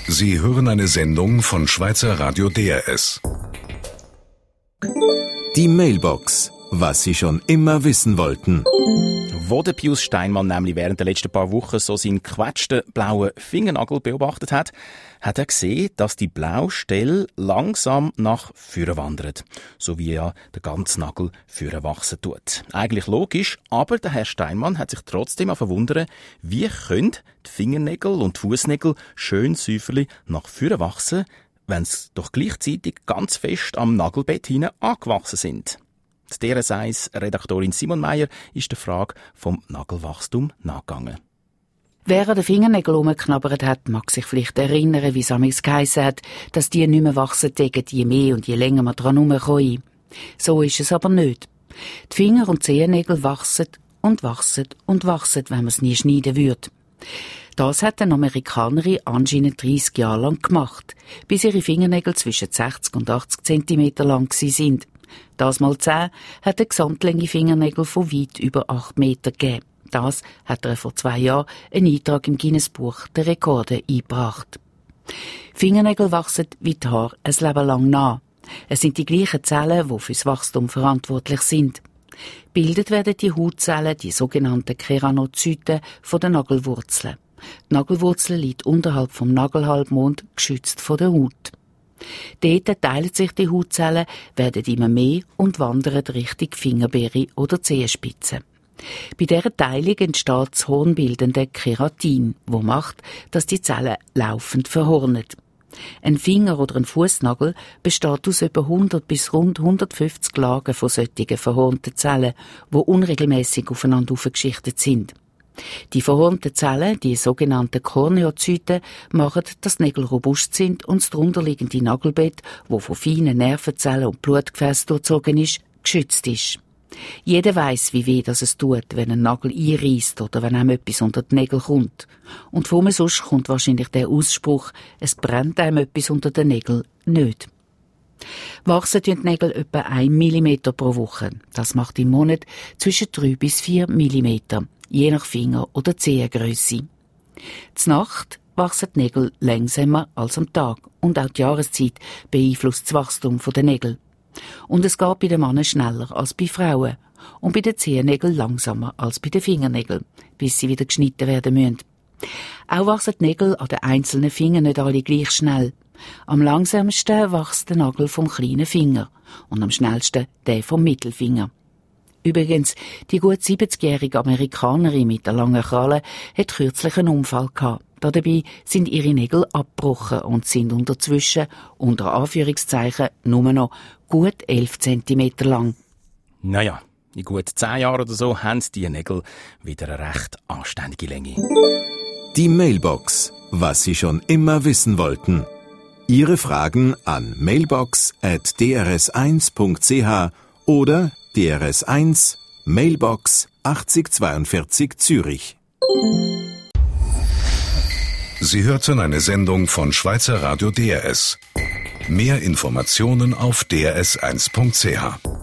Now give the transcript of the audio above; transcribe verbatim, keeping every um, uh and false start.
Sie hören eine Sendung von Schweizer Radio D R S. Die Mailbox. Was Sie schon immer wissen wollten. Wo der Pius Steinmann nämlich während der letzten paar Wochen so seinen gequetschten blauen Fingernagel beobachtet hat, hat er gesehen, dass die blaue Stelle langsam nach vorne wandert. So wie ja der ganze Nagel vorne wachsen tut. Eigentlich logisch, aber der Herr Steinmann hat sich trotzdem verwundern, wie können die Fingernägel und die Fußnägel schön säuferlich nach vorne wachsen, wenn sie doch gleichzeitig ganz fest am Nagelbett hinein angewachsen sind. Die D R S eins Redaktorin Simon Meyer ist der Frage vom Nagelwachstum nachgegangen. Wer an den Fingernägeln rumgeknabbert hat, mag sich vielleicht erinnern, wie es amigs geheissen hat, dass die nicht mehr wachsen täten, je mehr und je länger man dran herumkommt. So ist es aber nicht. Die Finger- und Zehennägel wachsen und wachsen und wachsen, wenn man es nie schneiden würde. Das hat eine Amerikanerin anscheinend dreissig Jahre lang gemacht, bis ihre Fingernägel zwischen sechzig und achtzig Zentimeter lang waren. Das mal zehn hat eine Gesamtlänge Fingernägel von weit über acht Meter gegeben. Das hat er vor zwei Jahren einen Eintrag im Guinness-Buch der Rekorde eingebracht. Fingernägel wachsen wie die Haare ein Leben lang nach. Es sind die gleichen Zellen, die fürs Wachstum verantwortlich sind. Bildet werden die Hautzellen, die sogenannten Keranozyten, von den Nagelwurzeln. Die Nagelwurzel liegt unterhalb vom Nagelhalbmond, geschützt von der Haut. Dort teilen sich die Hautzellen, werden immer mehr und wandern Richtung Fingerbeere oder Zehenspitze. Bei dieser Teilung entsteht das hornbildende Keratin, das macht, dass die Zellen laufend verhornen. Ein Finger oder ein Fußnagel besteht aus etwa hundert bis rund hundertfünfzig Lagen von solchen verhornten Zellen, die unregelmäßig aufeinander aufgeschichtet sind. Die verhornten Zellen, die sogenannten Korneozyten, machen, dass die Nägel robust sind und das darunterliegende Nagelbett, das von feinen Nervenzellen und Blutgefäßen durchzogen ist, geschützt ist. Jeder weiss, wie weh das es tut, wenn ein Nagel einreisst oder wenn einem etwas unter die Nägel kommt. Und von sonst kommt wahrscheinlich der Ausspruch, es brennt einem etwas unter den Nägeln, nicht. Wachsen die Nägel etwa ein Millimeter pro Woche. Das macht im Monat zwischen drei bis vier Millimeter, je nach Finger- oder Zehengrösse. Zur Nacht wachsen die Nägel langsamer als am Tag und auch die Jahreszeit beeinflusst das Wachstum der Nägel. Und es geht bei den Männern schneller als bei Frauen und bei den Zehennägeln langsamer als bei den Fingernägeln, bis sie wieder geschnitten werden müssen. Auch wachsen die Nägel an den einzelnen Fingern nicht alle gleich schnell. Am langsamsten wächst der Nagel vom kleinen Finger und am schnellsten der vom Mittelfinger. Übrigens, die gut siebzigjährige Amerikanerin mit der langen Kralle hat kürzlich einen Unfall gehabt. Dabei sind ihre Nägel abgebrochen und sind unterzwischen, unter Anführungszeichen, nur noch gut elf Zentimeter lang. Naja, in gut zehn Jahren oder so haben die Nägel wieder eine recht anständige Länge. Die Mailbox. Was Sie schon immer wissen wollten. Ihre Fragen an mailbox at d r s eins punkt c h oder D R S eins Mailbox achtzig zweiundvierzig Zürich. Sie hörten eine Sendung von Schweizer Radio D R S. Mehr Informationen auf d r s eins punkt c h.